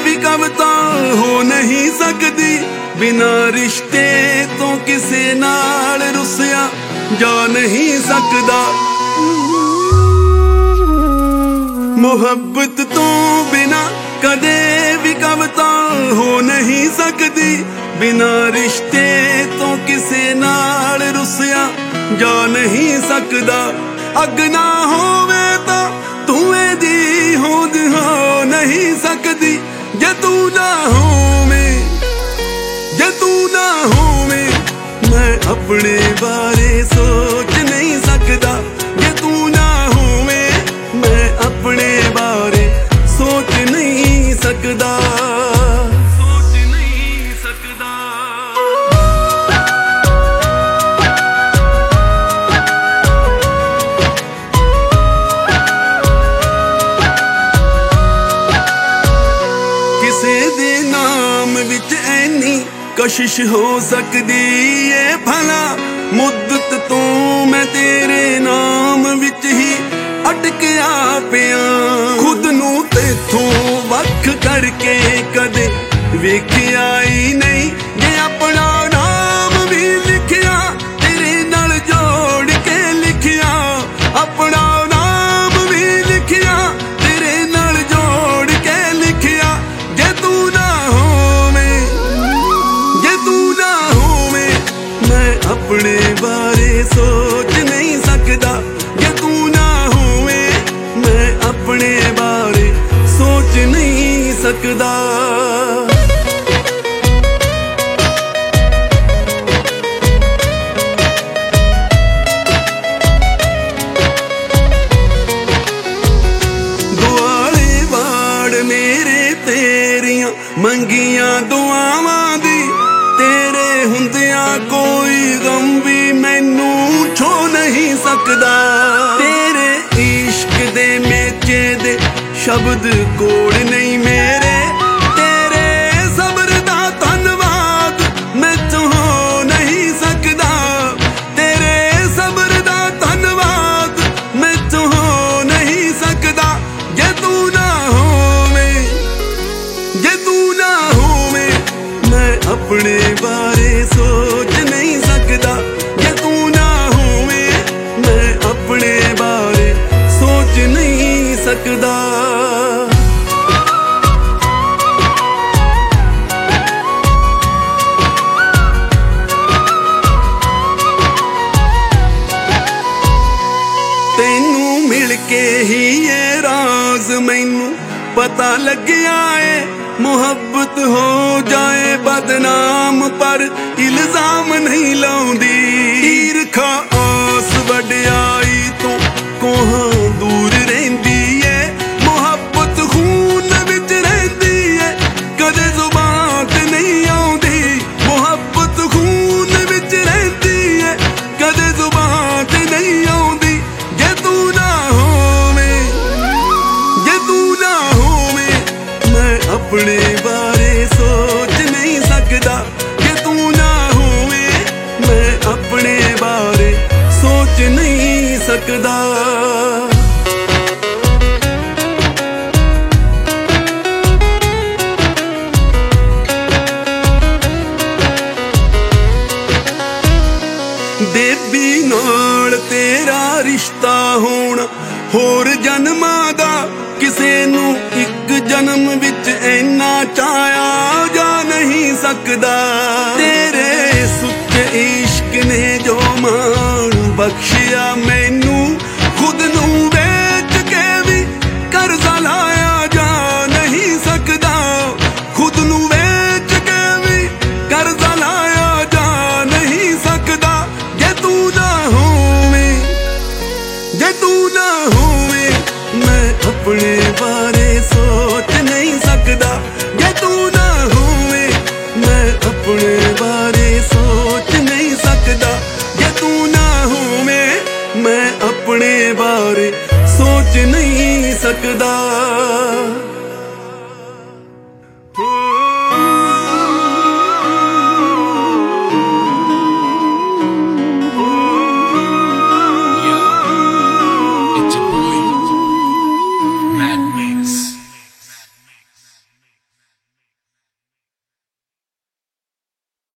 भी कविता हो नहीं सकती, बिना रिश्ते तो किसे नाल रुसिया जा नहीं सकदा। मुहब्बत तो बिना कदे भी कविता हो नहीं सकती, बिना रिश्ते तो किसे नाल रुसिया जा नहीं सकदा। अग ना होवे तो धुएं दी होंद हो नहीं सकती, जे तू ना होवे, जे तू ना होवे मैं अपने बारे सोच नहीं सकदा। जे तू ना होवे मैं अपने बारे सोच नहीं सकदा, सोच नहीं सकदा। किसे दे नाम विच ऐनी कशिश हो सकदी है भला, मुद्दत तो मैं तेरे नाम विच ही अटकिया पिया। खुद नू तेथों वख करके कदे वेखिया ही नहीं, जे अपना नाम भी लिखिया तेरे नाल जोड़ के लिखिया। अपना नाम भी लिखिया तेरे नाल जोड़ के लिखिया। जे तू ना होवे, जे तू ना होवे मैं अपने बारे सोच नहीं सकदा। जे तू ना होवे मैं अपने बारे सोच नहीं सकदा। दुआले वाड़ मेरे तेरियां मंगियां दुआवां दी, तेरे हुंदिया कोई गम भी मैनू छो नहीं सकदा। तेरे इश्क दे मेचे दे शब्द कोड़ नहीं मेरे, तेरे सब्र दा धन्नवाद मैं तो हो नहीं सकदा। तेरे सब्र दा धन्नवाद मैं तो हो नहीं सकदा। जे तू ना होवे, जे तू ना होवे मैं अपने बारे सोच नहीं सकदा। जे तू ना होवे मैं अपने बारे सोच नहीं सकदा। तेनू मिल के ही ये राज मैनू पता लग गया है, मुहब्बत हो जाए बदनाम पर इल्जाम नहीं लाउंदी। ईरखा आस वड्याई तो कोहां दूर रहिंदी है, मुहब्बत खून विच रहिंदी है कदे जुबान ते नहीं आउंदी। मुहब्बत खून विच रहिंदी है कदे जुबान ते नहीं आउंदी। जे तू ना होवे, जे तू ना होवे मैं अपने बारे सोच नहीं सकदा। जे तू ना होवे मैं अपने बारे सोच नहीं सकदा। देवी नाल तेरा रिश्ता होना होर जन्मां दा, किसे नू इक जन्म विच इन्ना चाया जा नहीं सकदा। तेरे सुच्चे इश्क ने जो मान बख्शिया